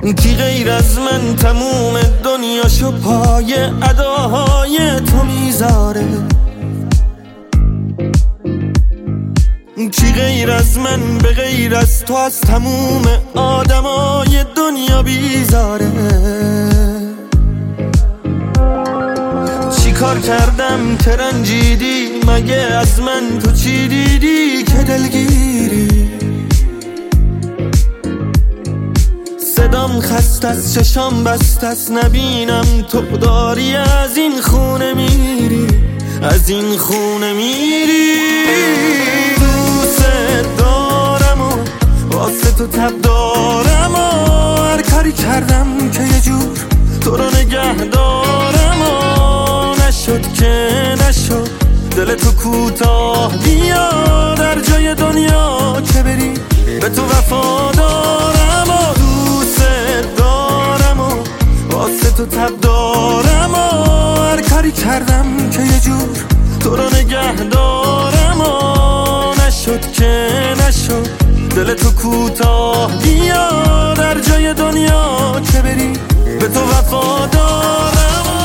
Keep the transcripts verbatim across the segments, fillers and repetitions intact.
کی غیر از من تموم دنیاشو پای اداهای تو میذاره؟ کی غیر از من به غیر از تو از تموم آدمای دنیا بیزاره؟ چی کار کردم که رنجیدی؟ مگه از من تو چی دیدی که دلگیری؟ صدام خست از چشام بست از نبینم تو داری از این خونه میری، از این خونه میری. دوست دارم و واسه تو تب دارم و هر کاری کردم که یه جور تو رو نگه دارم و نشد که نشد دل تو کوتاه بیا در جای دنیا که بری به تو وفادارم و دوست دارم و واسه تو تب دارم و هر کاری کردم که یه جور تو رو نگه دارم و نشد که نشد دل تو کوتاه بیا در جای دنیا که بری به تو وفادارم.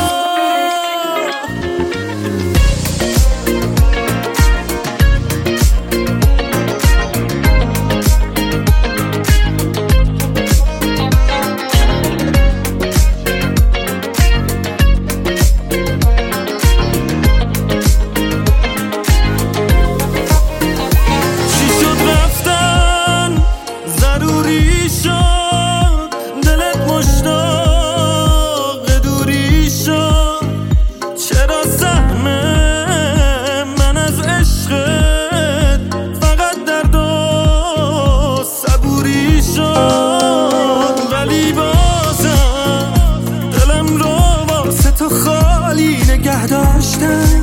نگه داشتم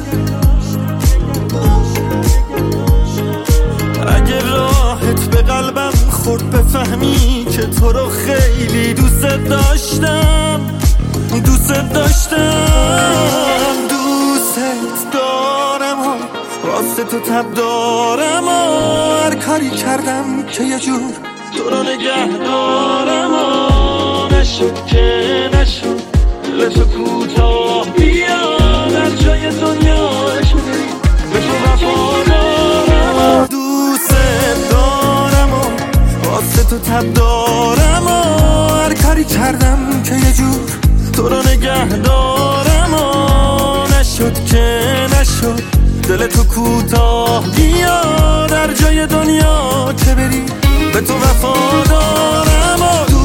اگه راحت به قلبم خورد بفهمی که تو رو خیلی دوست داشتم، دوست داشتم. دوست دارم و واسه تو تب دارم و هر کاری کردم که یه جور تو رو نگه دارم و نشد که نشد دل تو کوتاه بیا در جای دنیا به تو وفادارم. دوست دارم و واسه تو تب دارم و هر کاری کردم که یه جور تو رو نگه دارم و نشد که نشد دل تو کوتاه بیا در جای دنیا که بری به تو وفادارم.